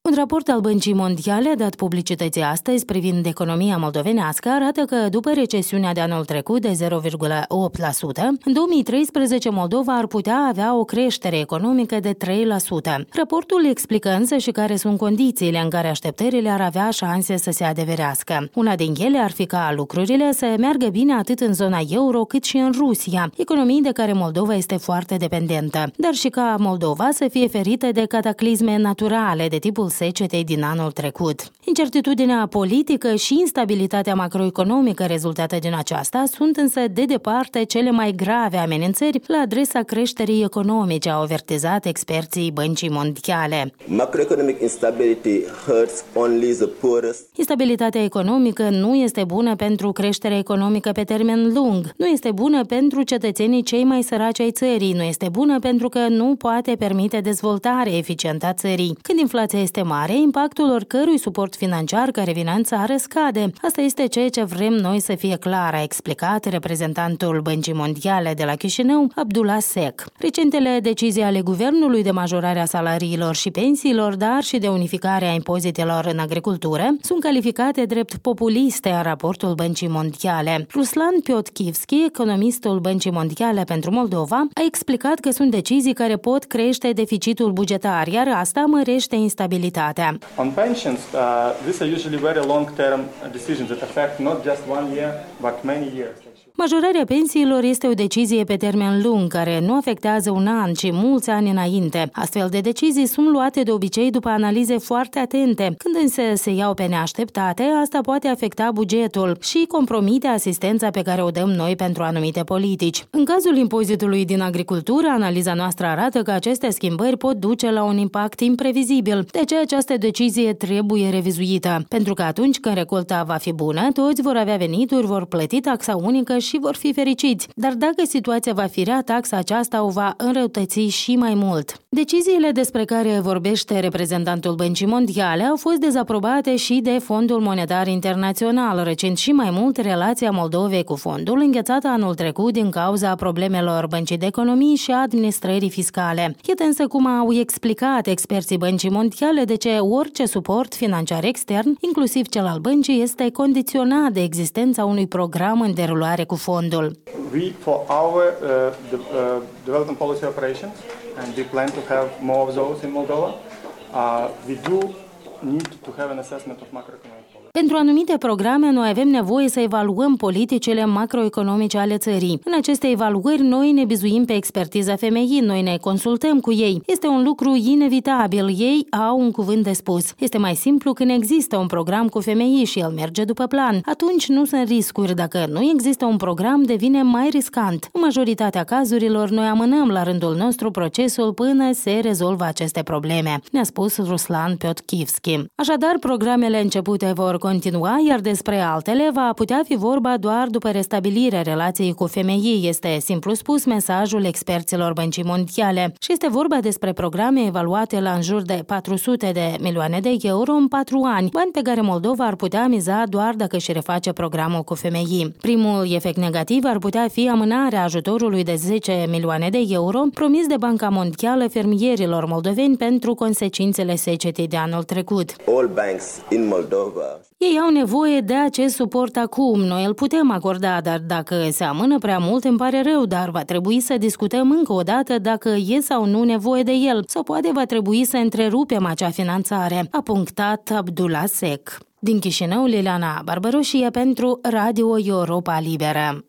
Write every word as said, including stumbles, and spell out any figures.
Un raport al Băncii Mondiale dat publicității astăzi privind economia moldovenească arată că după recesiunea de anul trecut de zero virgulă opt la sută, în două mii treisprezece Moldova ar putea avea o creștere economică de trei la sută. Raportul explică însă și care sunt condițiile în care așteptările ar avea șanse să se adeverească. Una din ele ar fi ca lucrurile să meargă bine atât în zona euro cât și în Rusia, economii de care Moldova este foarte dependentă, dar și ca Moldova să fie ferită de cataclisme naturale de tipul secetei din anul trecut. Incertitudinea politică și instabilitatea macroeconomică rezultate din aceasta sunt însă de departe cele mai grave amenințări la adresa creșterii economice, au avertizat experții Băncii Mondiale. Macroeconomic instability hurts only the poorest. Instabilitatea economică nu este bună pentru creșterea economică pe termen lung, nu este bună pentru cetățenii cei mai săraci ai țării, nu este bună pentru că nu poate permite dezvoltare eficientă a țării. Când inflația este mare, impactul oricărui suport financiar care vine în țară scade. Asta este ceea ce vrem noi să fie clar, a explicat reprezentantul Băncii Mondiale de la Chișinău, Abdullah Sek. Recentele decizii ale guvernului de majorare a salariilor și pensiilor, dar și de unificare a impozitelor în agricultură, sunt calificate drept populiste în raportul Băncii Mondiale. Ruslan Piotkivski, economistul Băncii Mondiale pentru Moldova, a explicat că sunt decizii care pot crește deficitul bugetar, iar asta mărește instabilitatea. On pensions, uh, these are usually very long-term decisions that affect not just one year, but many years. Majorarea pensiilor este o decizie pe termen lung, care nu afectează un an, ci mulți ani înainte. Astfel de decizii sunt luate de obicei după analize foarte atente. Când însă se iau pe neașteptate, asta poate afecta bugetul și compromite asistența pe care o dăm noi pentru anumite politici. În cazul impozitului din agricultură, analiza noastră arată că aceste schimbări pot duce la un impact imprevizibil. De aceea această decizie trebuie revizuită. Pentru că atunci când recolta va fi bună, toți vor avea venituri, vor plăti taxa unică și vor fi fericiți. Dar dacă situația va fi rea, taxa aceasta o va înrăutăți și mai mult. Deciziile despre care vorbește reprezentantul Băncii Mondiale au fost dezaprobate și de Fondul Monetar Internațional, recent și mai mult relația Moldovei cu fondul, înghețată anul trecut din cauza problemelor Băncii de Economii și administrării fiscale. Iată însă cum au explicat experții Băncii Mondiale de ce orice suport financiar extern, inclusiv cel al băncii, este condiționat de existența unui program în derulare cu fondul. We, for our uh, the, uh, development policy operations, and we plan to have more of those in Moldova, uh, we do need to have an assessment of macroeconomic policy. Pentru anumite programe, noi avem nevoie să evaluăm politicile macroeconomice ale țării. În aceste evaluări, noi ne bizuim pe expertiza F M I, noi ne consultăm cu ei. Este un lucru inevitabil, ei au un cuvânt de spus. Este mai simplu când există un program cu F M I și el merge după plan. Atunci nu sunt riscuri. Dacă nu există un program, devine mai riscant. În majoritatea cazurilor, noi amânăm la rândul nostru procesul până se rezolvă aceste probleme, ne-a spus Ruslan Piotkivski. Așadar, programele începute vor continua, iar despre altele va putea fi vorba doar după restabilirea relației cu F M I, este simplu spus mesajul experților Băncii Mondiale. Și este vorba despre programe evaluate la în jur de patru sute de milioane de euro în patru ani, bani pe care Moldova ar putea miza doar dacă își reface programul cu F M I. Primul efect negativ ar putea fi amânarea ajutorului de zece milioane de euro promis de Banca Mondială fermierilor moldoveni pentru consecințele secetei de anul trecut. All banks in Moldova. Ei au nevoie de acest suport acum, noi îl putem acorda, dar dacă se amână prea mult îmi pare rău, dar va trebui să discutăm încă o dată dacă e sau nu nevoie de el, sau poate va trebui să întrerupem acea finanțare, a punctat Abdullah Sek. Din Chișinău, Liliana Barbaroșie pentru Radio Europa Liberă.